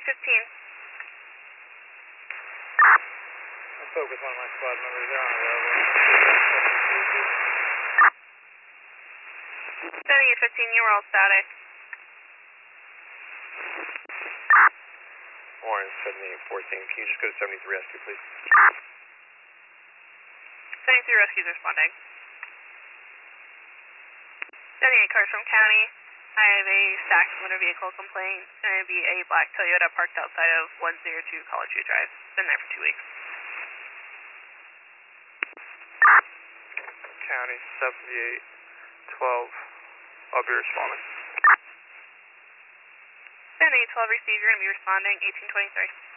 7815. I spoke with one of my squad members. They're unavailable. 7815, you were all static. Orange 7814. Can you just go to 73 rescue, please? 73 rescues responding. 78 cars from county. I have a stacked motor vehicle complaint. It's going to be a black Toyota parked outside of 102 College View Drive. Been there for 2 weeks. County 7812. I'll be responding. 7812 received. You're going to be responding 1823.